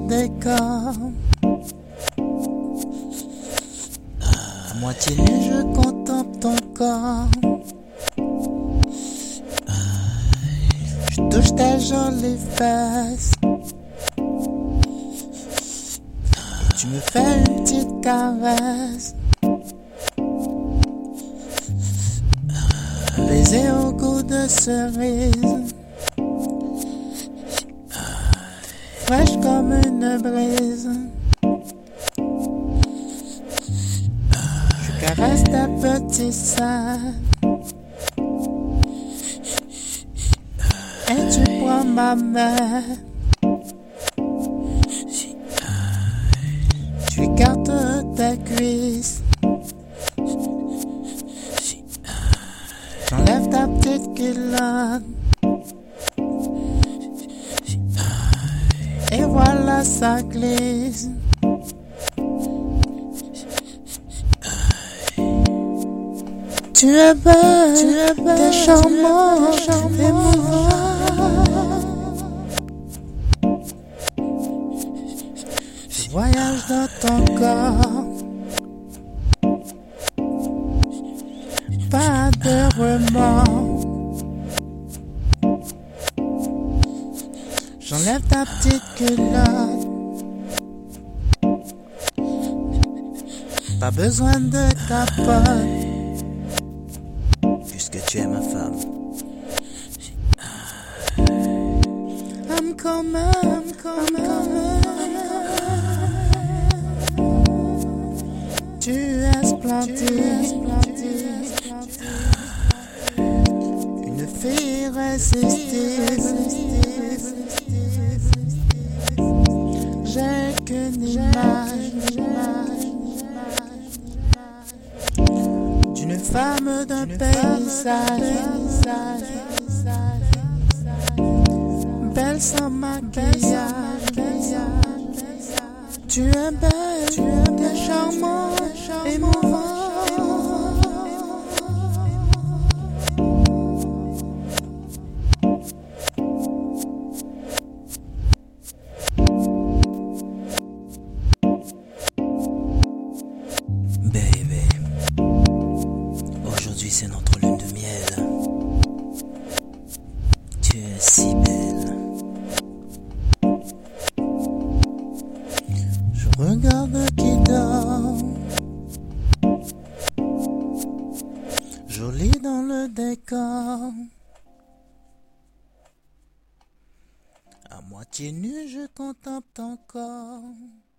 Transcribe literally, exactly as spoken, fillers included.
décor. À moitié nu, je contemple ton corps. Je touche ta jolie fesses. Et tu me fais une petite caresse. Un baiser au goût de cerise. Fraîche comme une brise. Je caresse ta petite sein. Et tu prends ma main. Tu écartes ta cuisse. J'enlève ta petite culotte. Et voilà, ça glisse. Tu es belle, tu es belle, t'es charmant, t'es émouvant. Je voyage dans ton corps. Pas de remords. J'enlève ta petite culotte. Pas besoin de capote, puisque tu es ma femme. I'm coming, I'm coming. Tu es splendide. Une fille irrésistible. J'ai qu'une image d'une femme d'un paysage, belle sans maquillage. Tu es belle, tu es charmant, émouvant. Baby, aujourd'hui c'est notre lune de miel. Tu es si belle. Je regarde qui dort, jolie dans le décor. À moitié nu, je contemple ton corps.